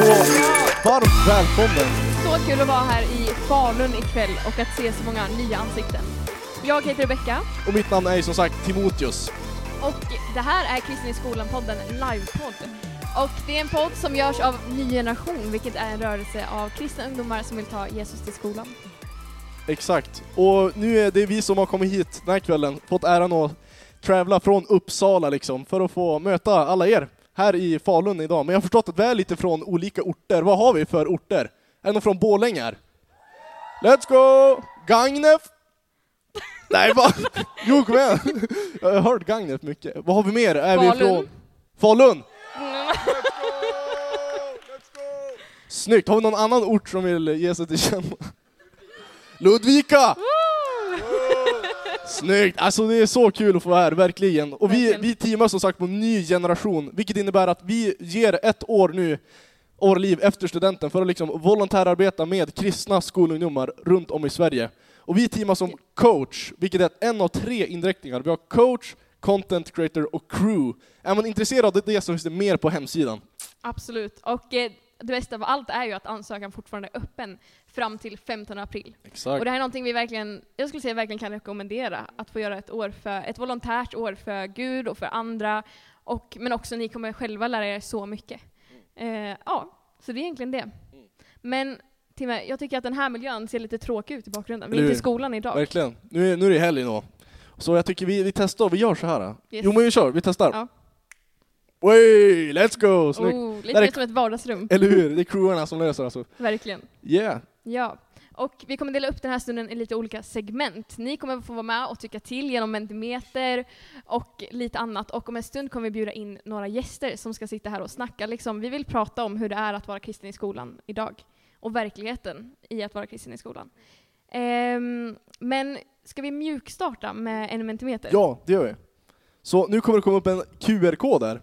varmt välkommen. Så kul att vara här i Falun ikväll och att se så många nya ansikten. Jag heter Rebecca. Och mitt namn är som sagt Timotheus. Och det här är Kristen i skolan-podden, en livepodd. Och det är en podd som görs av Ny Generation, vilket är en rörelse av kristna ungdomar som vill ta Jesus till skolan. Exakt. Och nu är det vi som har kommit hit den här kvällen, fått äran att travla från Uppsala liksom, för att få möta alla er här i Falun idag. Men jag har förstått att vi är lite från olika orter. Vad har vi för orter? Är det någon från Borlänge här? Let's go! Gagnef! Nej, vad? Jo, kom igen. Jag har hört Gagnef mycket. Vad har vi mer? Är Falun. vi från Falun? Snyggt. Har vi någon annan ort som vill ge sig till känna? Ludvika! Snyggt. Alltså det är så kul att få vara här, verkligen. Och vi teamar som sagt på Ny Generation, vilket innebär att vi ger ett år nu, årliv efter studenten, för att liksom volontärarbeta med kristna skolungdomar runt om i Sverige. Och vi teamar som coach, vilket är en av 3 inriktningar. Vi har coach, content creator och crew. Är man intresserad av det så finns det mer på hemsidan. Absolut. Och det bästa av allt är ju att ansökan fortfarande är öppen fram till 15 april. Exakt. Och det här är någonting vi verkligen kan rekommendera. Att få göra ett volontärt år för Gud och för andra. Men också ni kommer själva lära er så mycket. Så det är egentligen det. Men Timme, jag tycker att den här miljön ser lite tråkig ut i bakgrunden. Vi är inte i skolan idag. Verkligen. Nu är det helg då. Så jag tycker vi testar, vi gör så här. Yes. Jo, men vi testar. Ja. Wey, let's go! Snyggt. Lite mer som ett vardagsrum. Eller hur? Det är crewarna som löser alltså. Verkligen. Yeah. Ja. Och vi kommer dela upp den här stunden i lite olika segment. Ni kommer få vara med och tycka till genom Mentimeter och lite annat. Och om en stund kommer vi bjuda in några gäster som ska sitta här och snacka. Vi vill prata om hur det är att vara kristen i skolan idag. Och verkligheten i att vara kristen i skolan. Men ska vi mjukstarta med en Mentimeter? Ja, det gör vi. Så nu kommer det komma upp en QR-kod där.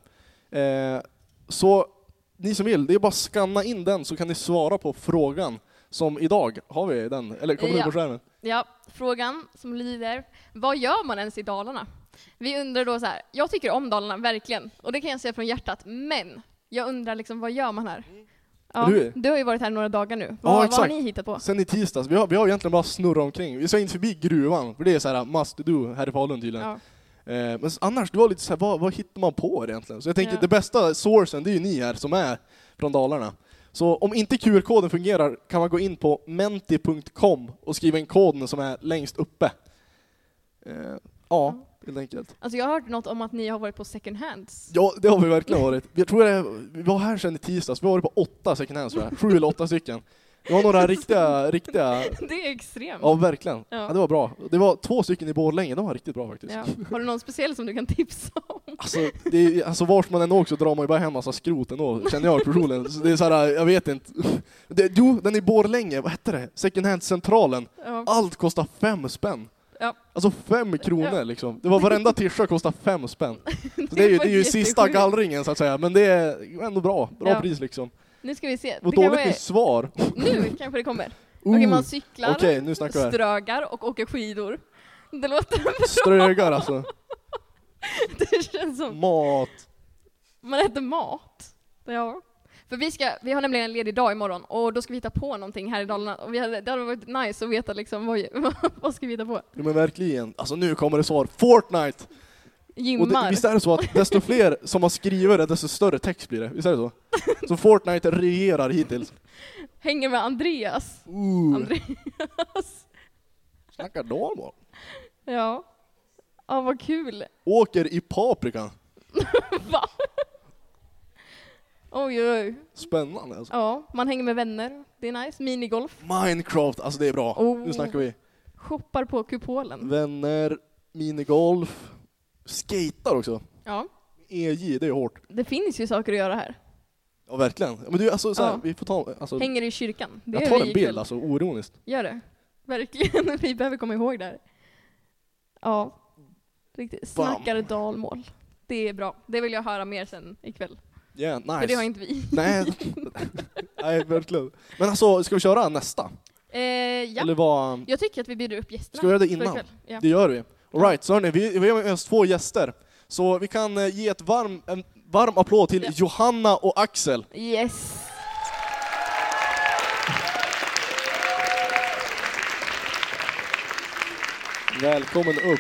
Så ni som vill, det är bara att skanna in den så kan ni svara på frågan som idag. Har vi den? Eller kommer det på skärmen? Ja, frågan som lyder: vad gör man ens i Dalarna? Vi undrar då så här, jag tycker om Dalarna, verkligen. Och det kan jag säga från hjärtat. Men jag undrar vad gör man här? Ja, du har ju varit här några dagar nu. Vad har ni hittat på? Sen i tisdags. Vi har egentligen bara snurrat omkring. Vi ska inte förbi gruvan, för det är så här must do här i Falun tydligen. Ja. Men annars, det var lite så här, vad hittar man på egentligen? Så jag tänkte, det bästa sourcen, det är ju ni här som är från Dalarna. Så om inte QR-koden fungerar kan man gå in på menti.com och skriva in koden som är längst uppe. Helt enkelt. Alltså jag har hört något om att ni har varit på second hands. Ja, det har vi verkligen varit. Jag tror vi var här sedan i tisdags. Vi har varit på 8 second hands, 7 eller 8 stycken. Det var några riktiga... Det är extremt. Ja, verkligen. Ja, det var bra. Det var 2 stycken i Borlänge. De var riktigt bra faktiskt. Ja. Har du någon speciell som du kan tipsa om? Alltså vars man än åker så drar man ju bara hem massa skrot ändå, känner jag personligen. Så det är så här, jag vet inte. Den i Borlänge, vad heter det? Second hand-centralen. Ja. Allt kostar 5 spänn. Ja. Alltså 5 kronor liksom. Det var varenda tisha kostar 5 spänn. Så det är ju sista gallringen så att säga. Men det är ändå bra pris liksom. Nu ska vi se. Vad dåligt med svar. Nu kanske det kommer. Okej, man cyklar, nu strögar och åker skidor. Det låter bra. Strögar alltså. Det känns som... Mat. Man äter mat. Ja. För vi har nämligen en ledig dag imorgon och då ska vi hitta på någonting här i Dalarna. Och det hade varit nice att veta vad ska vi hitta på. Ja, men verkligen. Alltså nu kommer det svar. Fortnite! Gymmar. Visst är det så att desto fler som har skrivit det, desto större text blir det? Visst är det så? Så Fortnite regerar hittills. Hänger med Andreas. Andreas. Snackar dalmål. Ja. Ja, vad kul. Åker i paprika. Va? Oj. Spännande alltså. Ja, man hänger med vänner. Det är nice. Minigolf. Minecraft, alltså det är bra. Nu snackar vi. Shoppar på kupolen. Vänner, minigolf. Skater också. Ja. EJ, det är hårt. Det finns ju saker att göra här. Ja, verkligen. Men du, alltså, så här, vi får ta... Alltså, hänger i kyrkan. Det jag tar en bild, alltså, oironiskt. Gör det. Verkligen, vi behöver komma ihåg det här. Ja, riktigt. Snackar dalmål. Det är bra. Det vill jag höra mer sen ikväll. Yeah, nice. För det har inte vi. Nej, verkligen. Men alltså, ska vi köra nästa? Ja. Eller vad... Jag tycker att vi bjuder upp gästerna. Ska vi göra det innan? Ja. Det gör vi. All right, så hörni, vi har med oss 2 gäster. Så vi kan ge en varm applåd till Johanna och Axel. Yes. Välkommen upp.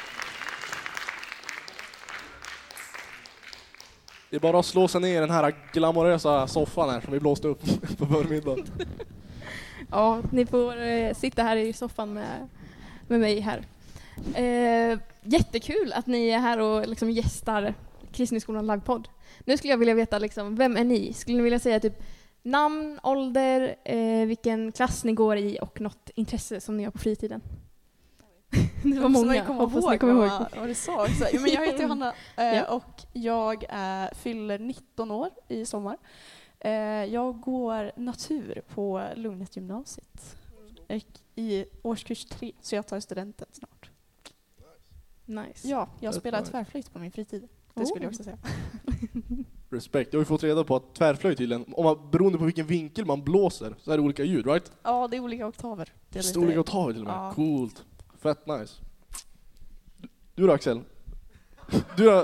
Det är bara att slå sig ner i den här glamorösa soffan här som vi blåste upp på förmiddagen. Ja, ni får sitta här i soffan med mig här. Jättekul att ni är här och liksom gästar Kristneskolan livepodd. Nu skulle jag vilja veta liksom, vem är ni? Skulle ni vilja säga typ namn, ålder, vilken klass ni går i och något intresse som ni har på fritiden? Det var många. Hoppas ni kommer ihåg vad du sa också. Men jag heter Johanna och jag fyller 19 år i sommar. Jag går natur på Lugnet gymnasiet i årskurs 3, så jag tar studenten snart. Nice. Ja, jag spelar tvärflöjt på min fritid. Det skulle jag också säga. Respekt. Jag har ju fått reda på att tvärflöjt tydligen, beroende på vilken vinkel man blåser så är det olika ljud, right? Ja, det är olika oktaver. Det är olika oktaver till och med. Ja. Coolt. Fett nice. Du då, Axel? Du då?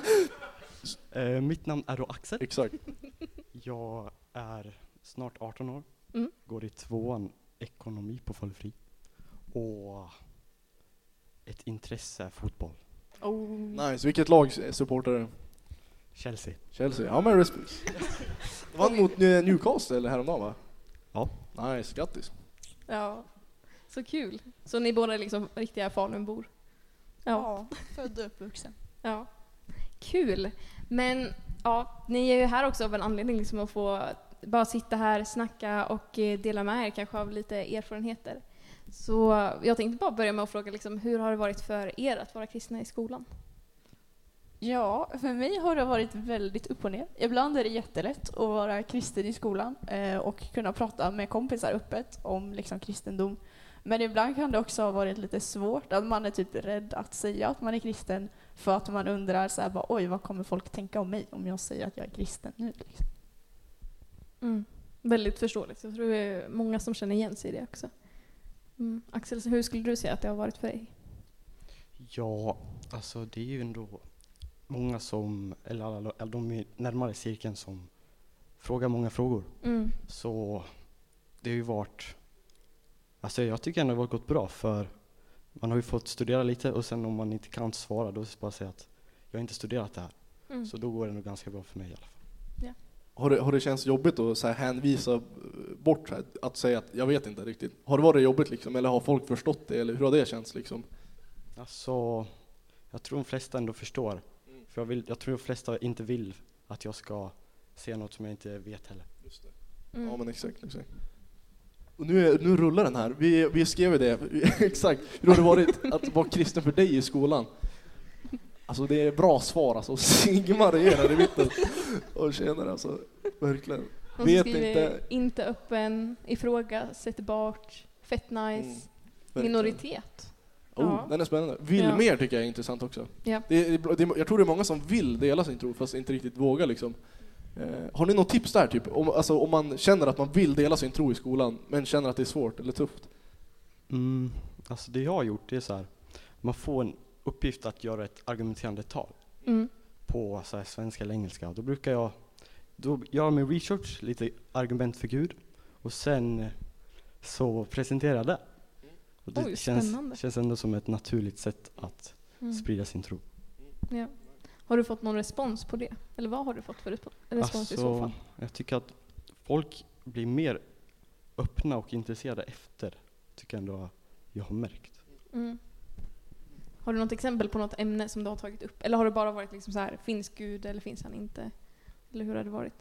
Mitt namn är då Axel. Exakt. Jag är snart 18 år. Mm. Går i 2:an ekonomi på Fallfri. Och ett intresse är fotboll. Oh. Nice. Vilket lag supportar du? Chelsea. Chelsea. Ja, men respekt. Det vann mot Newcastle eller häromdagen, va? Ja. Nice. Grattis. Ja, så kul. Så ni båda är liksom riktiga Falunbor? Ja, född och uppvuxen. Ja. Kul. Men ja, ni är ju här också av en anledning liksom att få bara sitta här, snacka och dela med er kanske av lite erfarenheter. Så jag tänkte bara börja med att fråga liksom, hur har det varit för er att vara kristna i skolan? Ja, för mig har det varit väldigt upp och ner. Ibland är det jättelätt att vara kristen i skolan och kunna prata med kompisar öppet om liksom kristendom. Men ibland kan det också ha varit lite svårt att man är typ rädd att säga att man är kristen för att man undrar så här bara, oj, vad kommer folk tänka om mig om jag säger att jag är kristen nu? Liksom. Väldigt förståeligt. Jag tror det är många som känner igen sig i det också. Axel, hur skulle du säga att det har varit för dig? Ja, alltså det är ju ändå många som, eller alla de i närmare cirkeln som frågar många frågor. Så det har ju varit, alltså jag tycker ändå det har gått bra, för man har ju fått studera lite och sen om man inte kan svara då bara säga att jag har inte studerat det här. Så då går det nog ganska bra för mig i alla fall. Ja. Har det känts jobbigt att så här hänvisa bort här, att säga att jag vet inte riktigt? Har det varit jobbigt liksom, eller har folk förstått det, eller hur har det känts liksom? Alltså, jag tror de flesta ändå förstår. För jag tror de flesta inte vill att jag ska säga något som jag inte vet heller. Just det. Ja, men exakt. Och nu rullar den här. Vi skrev ju det. Exakt. Hur har det varit att vara kristen för dig i skolan? Alltså det är bra svar alltså. Sigmar är här i mitten. Och tjänar alltså. Verkligen. Någon skriver inte öppen, ifrågasättbart, fett nice, minoritet. Den är spännande. Vill mer tycker jag är intressant också. Ja. Jag tror det är många som vill dela sin tro fast inte riktigt vågar liksom. Har ni något tips där typ? Om man känner att man vill dela sin tro i skolan men känner att det är svårt eller tufft? Alltså det jag har gjort det är så här. Man får en uppgift att göra ett argumenterande tal på så här, svenska eller engelska. Då brukar jag göra min research, lite argument för Gud och sen så presenterar jag det. Och det känns ändå som ett naturligt sätt att sprida sin tro. Ja. Har du fått någon respons på det? Eller vad har du fått för respons i så fall? Jag tycker att folk blir mer öppna och intresserade efter. Tycker jag ändå jag har märkt. Har du något exempel på något ämne som du har tagit upp? Eller har det bara varit liksom så här, finns Gud eller finns han inte? Eller hur har det varit?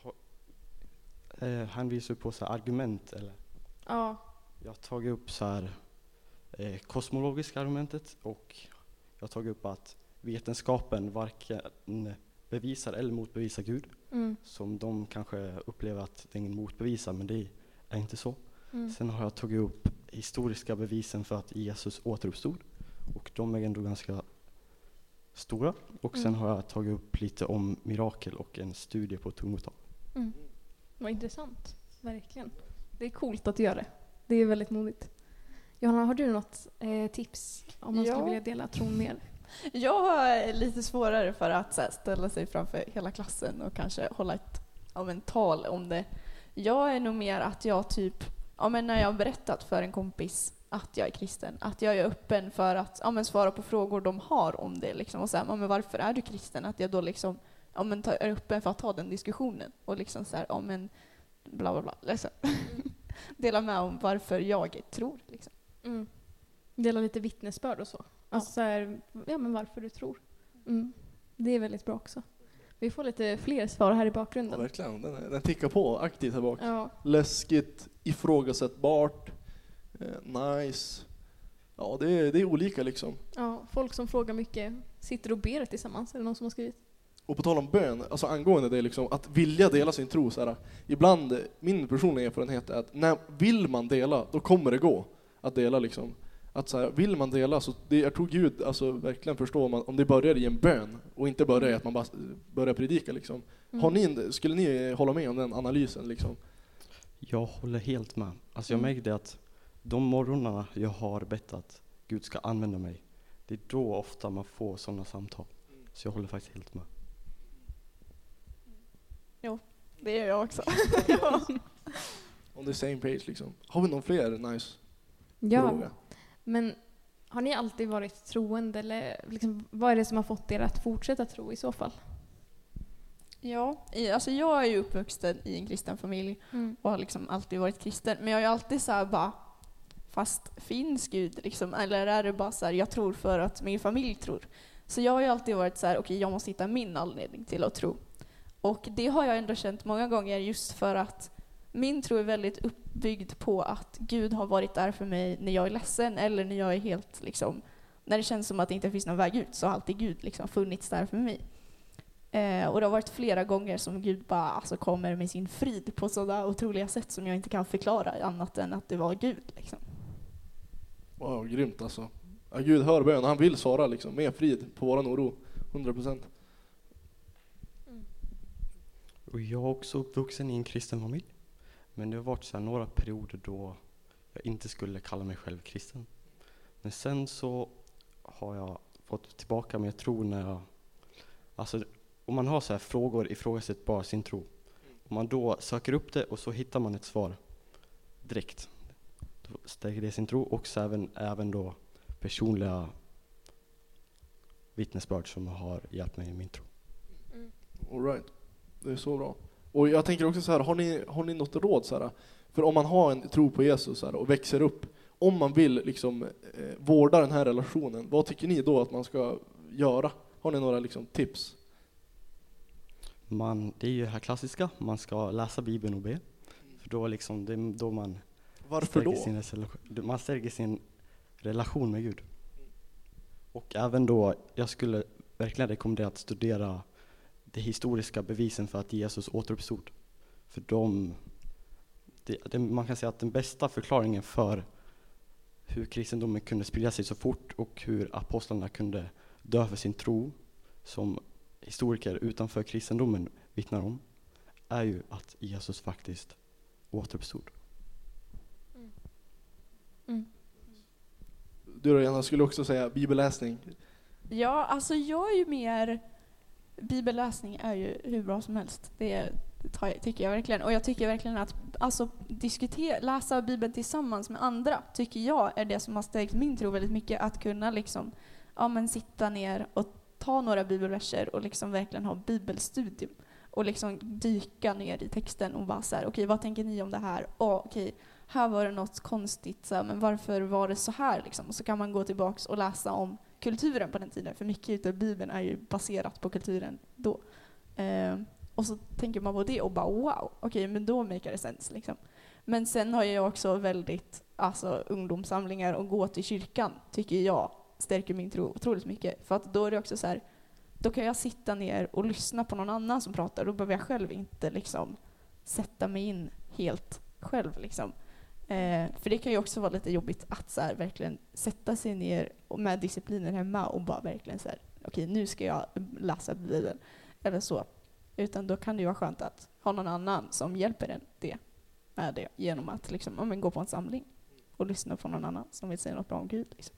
Han visar på så här argument eller? Ja. Jag har tagit upp så här kosmologiska argumentet och jag har tagit upp att vetenskapen varken bevisar eller motbevisar Gud. Som de kanske upplever att den motbevisar, men det är inte så. Sen har jag tagit upp historiska bevisen för att Jesus återuppstod. Och de är ändå ganska stora. Och sen har jag tagit upp lite om mirakel och en studie på tungotal. Vad intressant, verkligen. Det är coolt att göra det. Det är väldigt modigt. Johanna, har du något tips om man skulle vilja dela tron mer? Jag har lite svårare för att så här, ställa sig framför hela klassen och kanske hålla ett tal om det. Jag är nog mer att jag typ, men när jag har berättat för en kompis att jag är kristen. Att jag är öppen för att svara på frågor de har om det. Liksom. Och så här, men varför är du kristen? Att jag då liksom, är öppen för att ta den diskussionen. Och liksom så här, bla bla bla. Liksom. Dela med om varför jag tror. Liksom. Mm. Dela lite vittnesbörd och så. Alltså så här, men varför du tror. Det är väldigt bra också. Vi får lite fler svar här i bakgrunden. Ja, verkligen. Den tickar på aktivt här bak. Ja. Läskigt, ifrågasättbart, nice. Ja, det är olika liksom. Ja, folk som frågar mycket sitter och ber tillsammans. Är det någon som har skrivit? Och på tal om bön, alltså angående det liksom, att vilja dela sin tro så här, ibland, min personliga erfarenhet är att när vill man dela, då kommer det gå att dela liksom. Att så här, vill man dela så jag tror Gud alltså verkligen förstår om det börjar i en bön och inte börjar i att man bara börjar predika liksom. Skulle ni hålla med om den analysen liksom? Jag håller helt med. Alltså jag märkte att de morgnarna jag har bett att Gud ska använda mig, det är då ofta man får sådana samtal. Så jag håller faktiskt helt med. Jo, det gör jag också. On the same page liksom. Har vi någon fler nice fråga? Men har ni alltid varit troende eller liksom, vad är det som har fått er att fortsätta tro i så fall? Ja, alltså jag är ju uppvuxen i en kristen familj och har liksom alltid varit kristen. Men jag har ju alltid så här bara, fast finns Gud liksom? Eller är det bara så här, jag tror för att min familj tror. Så jag har ju alltid varit så här, okej, jag måste hitta min anledning till att tro. Och det har jag ändå känt många gånger just för att min tro är väldigt uppbyggd på att Gud har varit där för mig när jag är ledsen eller när jag är helt liksom, när det känns som att det inte finns någon väg ut, så har alltid Gud liksom funnits där för mig. Och det har varit flera gånger som Gud bara alltså kommer med sin frid på sådana otroliga sätt som jag inte kan förklara annat än att det var Gud liksom. Wow, grymt alltså. Ja, Gud hör bön, han vill svara liksom med frid på våran oro, 100%. Och jag är också uppvuxen i en kristen familj. Men det har varit så här några perioder då jag inte skulle kalla mig själv kristen. Men sen så har jag fått tillbaka med tro när jag... Alltså om man har så här frågor, ifrågasätt bara sin tro. Om man då söker upp det och så hittar man ett svar direkt. Då stärker det sin tro och så även då personliga vittnesbörd som har hjälpt mig i min tro. All right. Det är så bra. Och jag tänker också så här, har ni något råd så här? För om man har en tro på Jesus så här, och växer upp, om man vill liksom vårda den här relationen, vad tycker ni då att man ska göra? Har ni några liksom tips? Det är ju det här klassiska, man ska läsa Bibeln och be. För då liksom, det är då man man stärker sin relation med Gud. Och även då, jag skulle verkligen rekommendera att studera de historiska bevisen för att Jesus återuppstod. För man kan säga att den bästa förklaringen för hur kristendomen kunde sprida sig så fort och hur apostlarna kunde dö för sin tro, som historiker utanför kristendomen vittnar om, är ju att Jesus faktiskt återuppstod. Du då, Jana, skulle också säga bibelläsning. Ja, alltså jag är ju mer... Bibelläsning är ju hur bra som helst. Det tycker jag verkligen. Och jag tycker verkligen att alltså, läsa Bibeln tillsammans med andra tycker jag är det som har stärkt min tro väldigt mycket. Att kunna liksom, sitta ner och ta några bibelverser och liksom verkligen ha bibelstudium. Och liksom dyka ner i texten och bara så här, okej, vad tänker ni om det här? Okej, här var det något konstigt, så här, men varför var det så här? Liksom? Och så kan man gå tillbaks och läsa om kulturen på den tiden. För mycket av Bibeln är ju baserat på kulturen då. Och så tänker man på det och bara wow, okej, men då make it sense. Liksom. Men sen har jag också väldigt ungdomssamlingar och gå till kyrkan tycker jag stärker min tro otroligt mycket. För att då är det också så här, då kan jag sitta ner och lyssna på någon annan som pratar. Då behöver jag själv inte liksom sätta mig in helt själv. Liksom. För det kan ju också vara lite jobbigt att så här, verkligen sätta sig ner och med disciplinen hemma och bara verkligen så här, okej, nu ska jag läsa Bibeln eller så. Utan då kan det ju vara skönt att ha någon annan som hjälper en med det genom att liksom, gå på en samling och lyssna på någon annan som vill säga något bra om Gud. Liksom.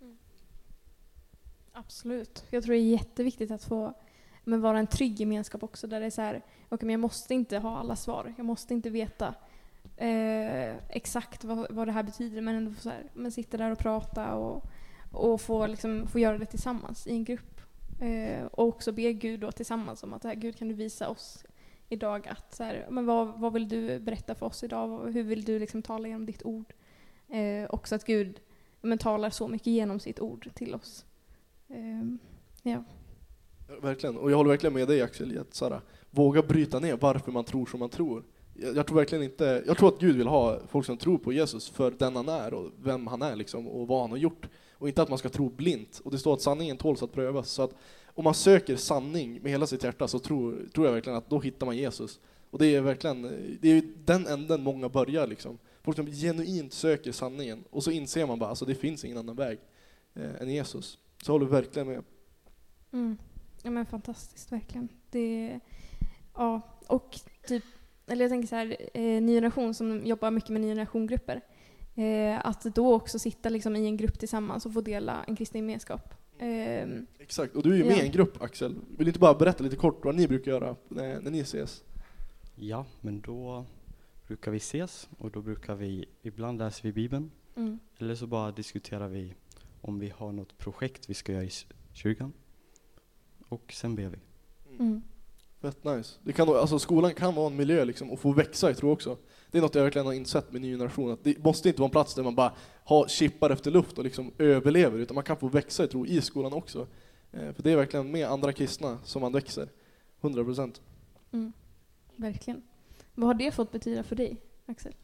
Absolut. Jag tror det är jätteviktigt att få vara en trygg gemenskap också där det är så här, okej, men jag måste inte ha alla svar. Jag måste inte veta exakt vad det här betyder, men ändå så här, man sitter där och prata och få göra det tillsammans i en grupp. Och också be Gud då tillsammans om att Gud, kan du visa oss idag att så här, men vad vill du berätta för oss idag? Hur vill du tala genom ditt ord? Också att Gud talar så mycket genom sitt ord till oss. Ja. Verkligen. Och jag håller verkligen med dig, Axel, i att våga bryta ner varför man tror som man tror. Jag tror verkligen inte, jag tror att Gud vill ha folk som tror på Jesus för den han är och vem han är och vad han har gjort. Och inte att man ska tro blint. Och det står att sanningen tåls att prövas. Så att om man söker sanning med hela sitt hjärta så tror jag verkligen att då hittar man Jesus. Och det är verkligen, det är ju den änden många börjar Folk som genuint söker sanningen. Och så inser man bara, det finns ingen annan väg än Jesus. Så håller vi verkligen med. Ja, men fantastiskt, verkligen. Ja, och eller jag tänker så här, ny generation som jobbar mycket med ny generation-grupper. Att då också sitta i en grupp tillsammans och få dela en kristen gemenskap. Exakt, och du är ju med i en grupp, Axel. Vill du inte bara berätta lite kort vad ni brukar göra när ni ses? Ja, men då brukar vi ses och då brukar vi, ibland läser vi Bibeln. Eller så bara diskuterar vi om vi har något projekt vi ska göra i kyrkan. Och sen ber vi. Fett nice. Det kan, skolan kan vara en miljö och få växa i tro också. Det är något jag verkligen har insett med ny generation. Att det måste inte vara en plats där man bara chippar efter luft och överlever. Utan man kan få växa i tro i skolan också. För det är verkligen med andra kristna som man växer. 100%. Verkligen. Vad har det fått betyda för dig, Axel?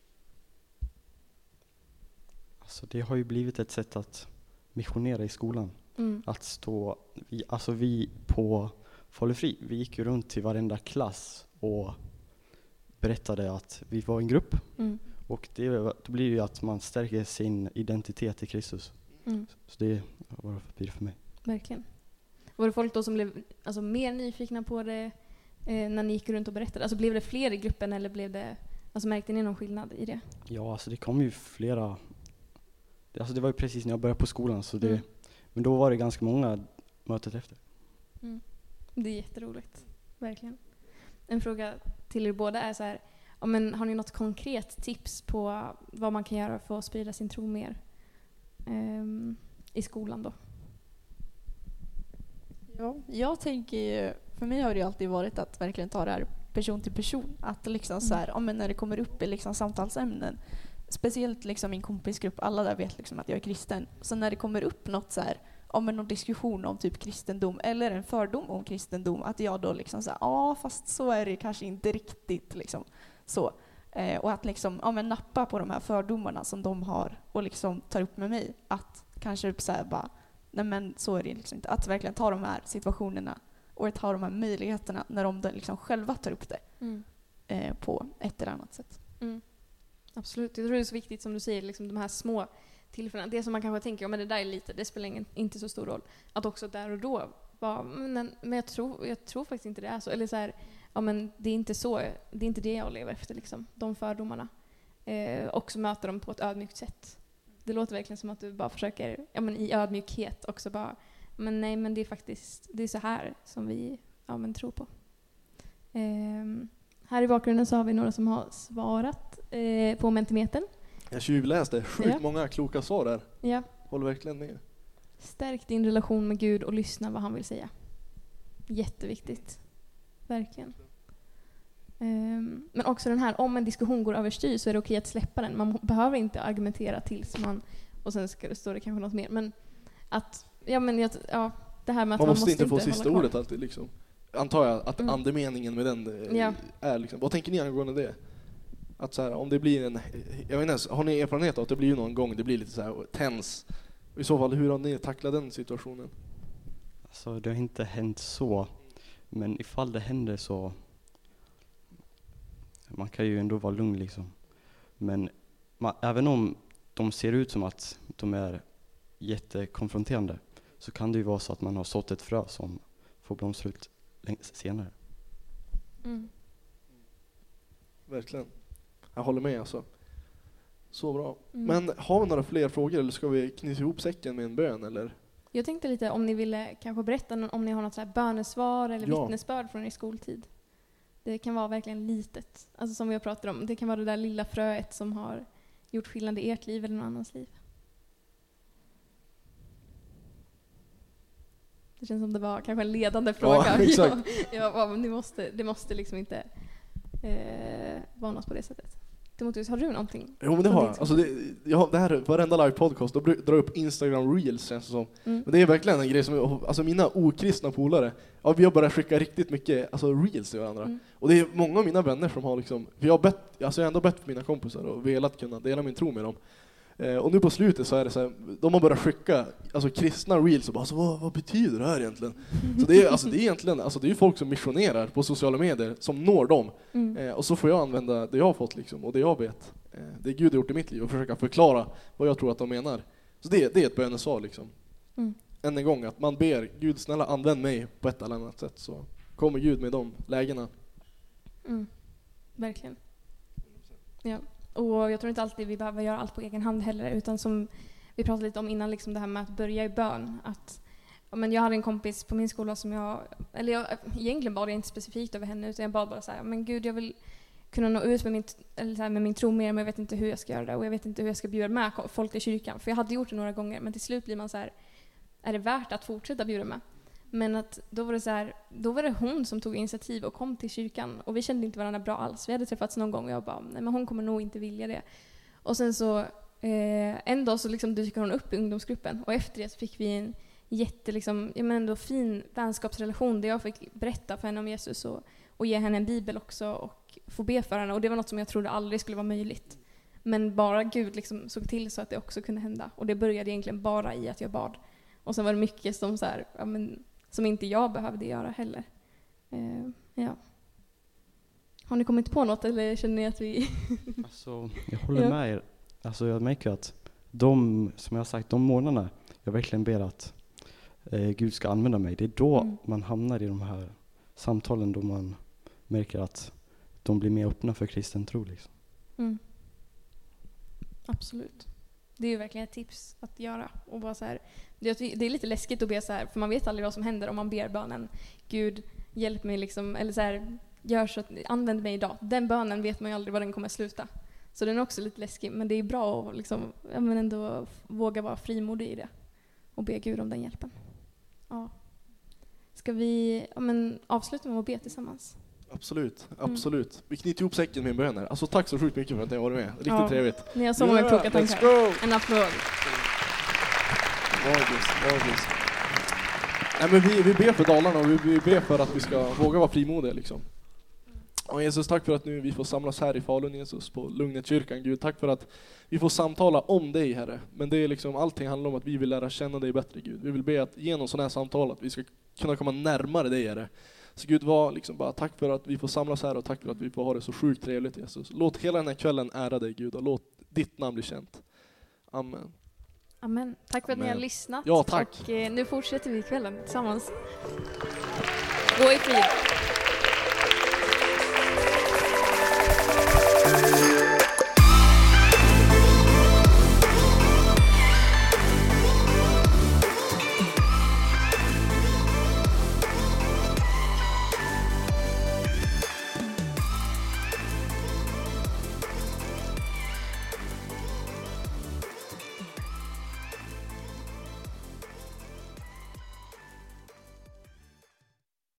Det har ju blivit ett sätt att missionera i skolan. Att stå, vi på Falufri, vi gick ju runt till varenda klass och berättade att vi var en grupp. Och då blir det ju att man stärker sin identitet i Kristus. Så det var det för mig. Verkligen. Var det folk då som blev mer nyfikna på det när ni gick runt och berättade? Blev det fler i gruppen eller blev det, märkte ni någon skillnad i det? Ja, det kom ju flera. Det var ju precis när jag började på skolan men då var det ganska många mötet efter. Det är jätteroligt, verkligen. En fråga till er båda är så här, har ni något konkret tips på vad man kan göra för att sprida sin tro mer i skolan då? Ja, jag tänker, för mig har det ju alltid varit att verkligen ta det här person till person. Att så här, när det kommer upp i samtalsämnen, speciellt min kompisgrupp, alla där vet att jag är kristen. Så när det kommer upp något så här, någon diskussion om typ kristendom eller en fördom om kristendom, att jag då säger, fast så är det kanske inte riktigt så. Och att nappa på de här fördomarna som de har och tar upp med mig, att kanske bara, nej men så är det inte. Att verkligen ta de här situationerna och ta de här möjligheterna när de själva tar upp det på ett eller annat sätt. Absolut, jag tror det är så viktigt som du säger, de här små tillfällena. Det som man kanske tänker, men det där är lite, det spelar inte så stor roll. Att också där och då vara, men jag tror faktiskt inte det är så. Eller så här, men det är inte så, det är inte det jag lever efter, de fördomarna. Också möta dem på ett ödmjukt sätt. Det låter verkligen som att du bara försöker, i ödmjukhet också bara, men nej, men det är faktiskt, det är så här som vi tror på. Här i bakgrunden så har vi några som har svarat på Mentimetern. Jag tjuvläste sjukt många kloka svar där. Ja. Håller verkligen med. Stärk din relation med Gud och lyssna vad han vill säga. Jätteviktigt. Verkligen. Men också den här, om en diskussion går överstyr så är det okej att släppa den. Man behöver inte argumentera tills man, och sen står det kanske något mer. Men att, det här med att man måste inte få sista ordet alltid Antar jag att andemeningen med den är vad tänker ni angående det? Att så här, om det blir jag vet inte, har ni erfarenhet av att det blir någon gång det blir lite så här tens? I så fall, hur har ni tacklat den situationen? Det har inte hänt så, men ifall det händer så man kan ju ändå vara lugn men även om de ser ut som att de är jättekonfronterande så kan det ju vara så att man har sått ett frö som får blomstra ut senare. Verkligen. Jag håller med Så bra. Men har vi några fler frågor eller ska vi knyta ihop säcken med en bön eller? Jag tänkte lite om ni ville kanske berätta om ni har något så här bönesvar eller vittnesbörd från er skoltid. det kan vara verkligen litet. Alltså som vi har pratat om, det kan vara det där lilla fröet som har gjort skillnad i ert liv eller någon annans liv. Det känns som det var kanske en ledande fråga. Ja, exakt. Det måste liksom inte varnas på det sättet. Timotheus, har du någonting? Jo, men det har jag. Alltså det här, varenda live-podcast, då drar jag upp Instagram Reels, känns det som. Men det är verkligen en grej som, alltså mina okristna polare, vi har börjat skicka riktigt mycket Reels till varandra. Och det är många av mina vänner som har liksom, för jag har ändå bett för mina kompisar och velat kunna dela min tro med dem. Och nu på slutet så är det så här, de har börjat skicka kristna reels och bara, vad betyder det här egentligen? Så det är egentligen, det är folk som missionerar på sociala medier som når dem. Och så får jag använda det jag har fått liksom, och det jag vet. Det Gud har gjort i mitt liv och försöka förklara vad jag tror att de menar. Så det är ett bönesvar liksom. Än en gång att man ber Gud, snälla använd mig på ett eller annat sätt, så kommer Gud med de lägena. Verkligen. Ja. Och jag tror inte alltid vi behöver göra allt på egen hand heller, utan som vi pratade lite om innan, liksom det här med att börja i bön. Jag hade en kompis på min skola som egentligen bad jag inte specifikt över henne, utan jag bad bara så här, men Gud, jag vill kunna nå ut med min tro mer, men jag vet inte hur jag ska göra det, och jag vet inte hur jag ska bjuda med folk till kyrkan. För jag hade gjort det några gånger, men till slut blir man så här, är det värt att fortsätta bjuda med? Men att då var det hon som tog initiativ och kom till kyrkan, och vi kände inte varandra bra alls. Vi hade träffats någon gång och jag bara, nej, men hon kommer nog inte vilja det. Och sen så en dag så liksom dyker hon upp i ungdomsgruppen, och efter det så fick vi en fin vänskapsrelation där jag fick berätta för henne om Jesus och ge henne en bibel också och få be för henne, och det var något som jag trodde aldrig skulle vara möjligt. Men bara Gud liksom såg till så att det också kunde hända, och det började egentligen bara i att jag bad. Och sen var det mycket som så här, som inte jag behövde göra heller. Ja. Har ni kommit på något, eller känner ni att vi... Jag håller med er. Jag märker att som jag har sagt, de månaderna jag verkligen ber att Gud ska använda mig, det är då man hamnar i de här samtalen, då man märker att de blir mer öppna för kristen tro. Liksom. Absolut. Det är ju verkligen ett tips att göra. Och bara så här, det är lite läskigt att be så här, för man vet aldrig vad som händer om man ber bönen. Gud, hjälp mig liksom, eller så här, gör så att, använd mig idag. Den bönen vet man ju aldrig vad den kommer att sluta. Så den är också lite läskig, men det är bra att liksom, ändå våga vara frimodig i det och be Gud om den hjälpen. Ja. Ska vi avsluta med att be tillsammans? Absolut. Vi knyter ihop säcken med en bön här. Tack så sjukt mycket för att ni har varit med. Riktigt trevligt. Ni har så många kloka tankar. En applåd. Magiskt. Nej, men vi ber för Dalarna, och vi ber för att vi ska våga vara frimodiga liksom. Och Jesus, tack för att nu vi får samlas här i Falun, Jesus, på Lugnetkyrkan. Gud, tack för att vi får samtala om dig, Herre. Men det är liksom, allting handlar om att vi vill lära känna dig bättre, Gud. Vi vill be att genom sådana här samtal att vi ska kunna komma närmare dig, Herre. Så Gud, bara tack för att vi får samlas här, och tack för att vi får ha det så sjukt trevligt, Jesus. Låt hela den här kvällen ära dig, Gud, och låt ditt namn bli känt. Amen. Tack för att ni har lyssnat. Ja, tack. Och nu fortsätter vi kvällen tillsammans. Gå i frid.